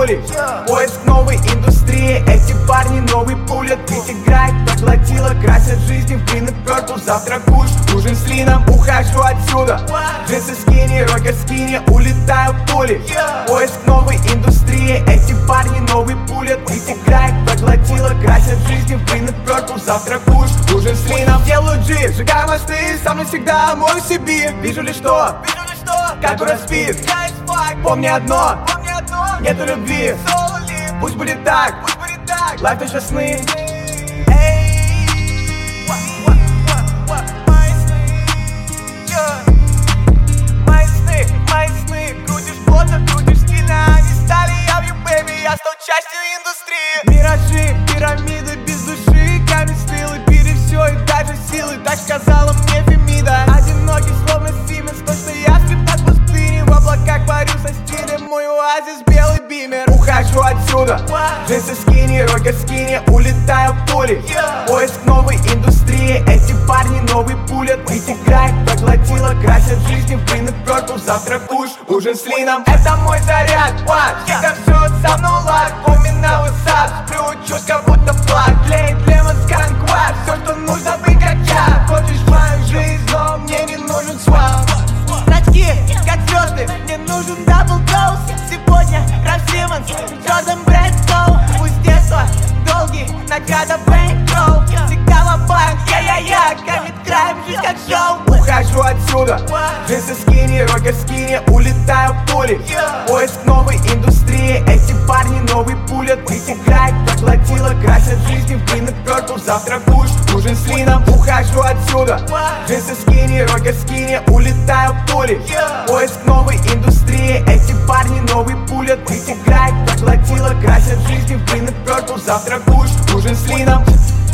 пулей. Поиск новой индустрии, эти парни новый пулят. Ведь играет как латила, красят жизни в green и purple. Завтра куш, ужин с лином, ухожу отсюда. Джинсы скини, рокер скини, улетаю пулей. Поиск новой индустрии, эти парни новый пулят. Ведь играет как латила, красят жизни в green и purple. Завтра куш, ужин с лином. Делаю джип, сжигаю мосты, со мной всегда мой себе. Вижу лишь то, как город спит. Помни одно, нету любви. Пусть будет так, лайф это сны. Мои сны, крутишь плотно, крутишь стильно. Они стали явью, бэйби, я стал частью индустрии. Миражи, пирамиды без души, камень стыл и бери все, и даже силы. Так сказала мне Фемида. Одинокий, словно Сименс, то, что я скриптак пустыни. В облаках парю со стилем, мой оазис, белый бимер. Ухожу отсюда, джинсы скини, рокер скини, улетаю пулей. Поиск новой индустрии, эти парни новый пулят. Ведь играет как латила, красят жизни в green и purple. Завтра куш, ужин с лином, это мой заряд. Когда все со мной лад, поминал высад. Сплю, чувств как будто флаг, тлеет лемон, сканк, вайб. Все, что нужно быть как я. Хочешь мою жизнь, но мне не нужен свап. Зрачки, как звезды, мне нужен дабл доуз. Сегодня Раф Симмонс, Джордан Брэдстоу. Пусть детство долгий, награда бэнкроу. Всегда лобанг, я, камит краем, жизнь как шоу. Ухожу отсюда, джинсы скини, рокер скини, улетаю пулей. Поиск новой индустрии, эти парни новый пулят. Ведь играет как латила, красят жизни в green и purple. Завтра куш, ужин с лином, ухожу отсюда. Джинсы скини, рокер скини, улетаю пулей. Поиск новой индустрии, эти парни новый пулят. Ведь играет как латила, красят жизни в green и purple. Завтра куш, ужин с лином.